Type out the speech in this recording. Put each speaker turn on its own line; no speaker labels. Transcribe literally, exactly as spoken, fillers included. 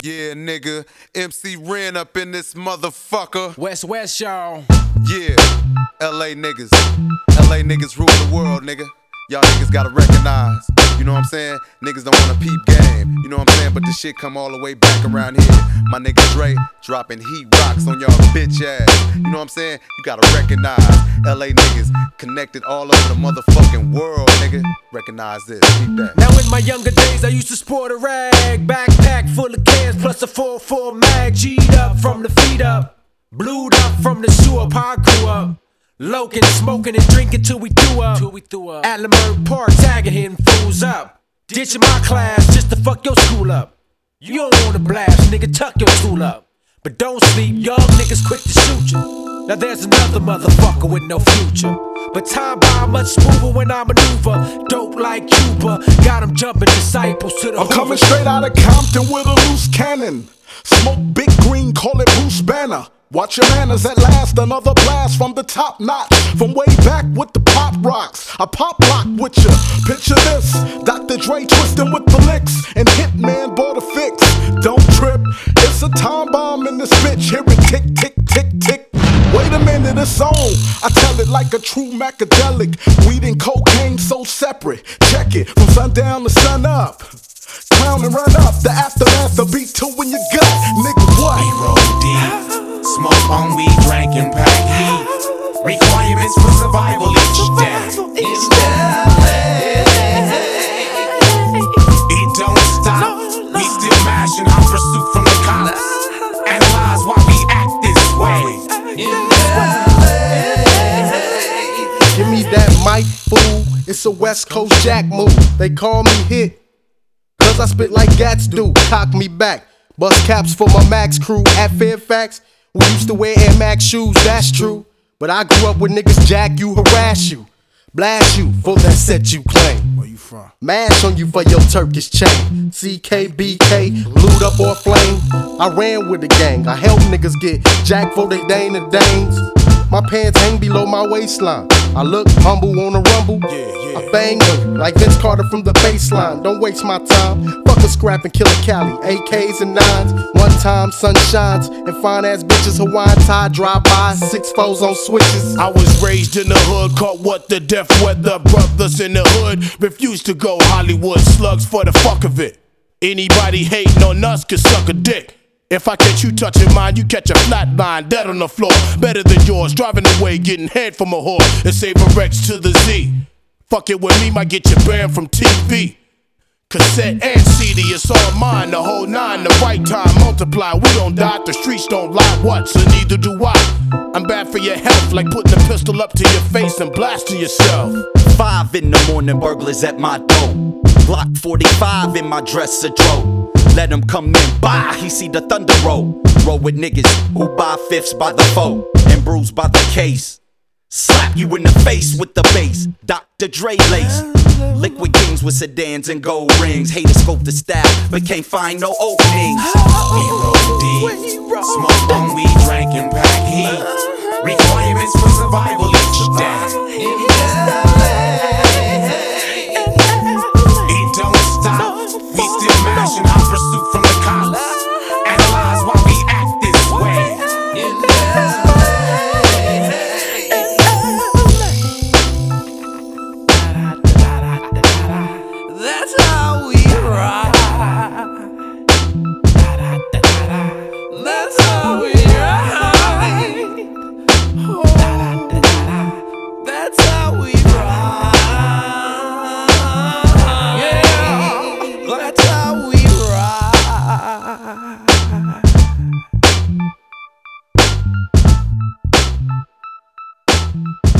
Yeah, nigga, M C Ren up in this motherfucker.
West West, y'all.
Yeah, L A niggas. L A niggas rule the world, nigga. Y'all niggas gotta recognize. You know what I'm saying? Niggas don't wanna peep game. You know what I'm saying? But the shit come all the way back around here. My nigga Dre dropping heat rocks on y'all bitch ass. You know what I'm saying? You gotta recognize L A niggas connected all over the motherfucking world, nigga. Recognize this. Keep that.
Now in my younger days I used to sport a rag, backpack full of cans plus a four four mag. G'd up from the feet up, blued up from the sewer. I grew up loking, smoking and drinking till we threw up. Till we threw up. At Leimert Park, tagging hitting fools up. Ditching my class just to fuck your school up. You don't wanna blast, nigga, tuck your tool up. But don't sleep, young niggas quick to shoot you. Now there's another motherfucker with no future. But time by much smoother when I maneuver. Dope like Cuba, got them jumping disciples to the
I'm
Hoover.
coming straight out of Compton with a loose cannon. Smoke big green, call it Bruce Banner. Watch your manners at last, another blast from the top notch. From way back with the pop rocks, I pop lock with ya. Picture this, Doctor Dre twisting with the licks, and Hitman bought a fix. Don't trip, it's a time bomb in this bitch. Hear it tick, tick, tick, tick. Wait a minute, it's on. I tell it like a true macadelic. Weed and cocaine so separate. Check it, from sundown to sun up. Clown and run up, the aftermath, the beat two in your gut. Nigga, what?
We roll deep, smoke on weed, drank and pack heat. Requirements for survival each day. Each day. It don't stop, we still mashing our pursuit from the cops. Analyze why we act this way.
Give me that mic, fool. It's a West Coast Jack move. They call me hit, cause I spit like Gats do. Cock me back, bust caps for my Max crew. At Fairfax, we used to wear Air Max shoes, that's true. But I grew up with niggas jack you, harass you, blast you for that set you claim.
Where you from?
Mash on you for your Turkish chain. C K B K, blued up or flame. I ran with the gang, I helped niggas get jack for they Dane and Danes. My pants hang below my waistline. I look humble on a rumble.
Yeah, yeah.
I bang on you like Vince Carter from the baseline. Don't waste my time. Fuck a scrap and kill a Cali. A Ks and nines. One time sun shines and fine ass bitches Hawaiian tie drive by. Six foes on switches.
I was raised in the hood, caught what the death weather. Brothers in the hood refused to go Hollywood slugs for the fuck of it. Anybody hating on us can suck a dick. If I catch you touching mine, you catch a flat line, dead on the floor. Better than yours, driving away, getting head from a whore. And save a Rex to the Z. Fuck it with me, might get you banned from T V. Cassette and C D, it's all mine, the whole nine, the right time, multiply. We don't die, the streets don't lie, what? So neither do I. I'm bad for your health, like putting a pistol up to your face and blasting yourself.
Five in the morning, burglars at my door. Glock forty-five in my dresser drawer. Let him come in, bye, he see the thunder roll. Roll with niggas who buy fifths by the foe and bruised by the case. Slap you in the face with the bass, Doctor Dre lace. Liquid kings with sedans and gold rings. Haters scope the style, but can't find no openings.
We roll deep, smoke on weed, drank and pack heat. Requirements for survival each day. It don't stop, we still mashing our pursuit from the cops. Analyze why we act this way.
That's how we ride. That's how we ride. Oh, that's how we ride. Yeah, that's how we ride.